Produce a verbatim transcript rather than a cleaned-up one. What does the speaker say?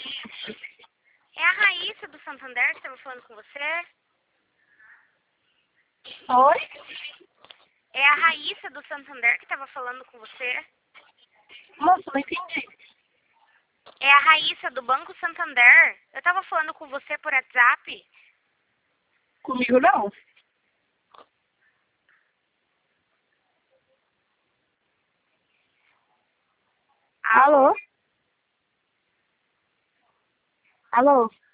É a Raíssa do Santander que estava falando com você? Oi? É a Raíssa do Santander que estava falando com você? Moça, não entendi. É a Raíssa do Banco Santander. Eu estava falando com você por WhatsApp. Comigo não. Alô? Alô? Alô?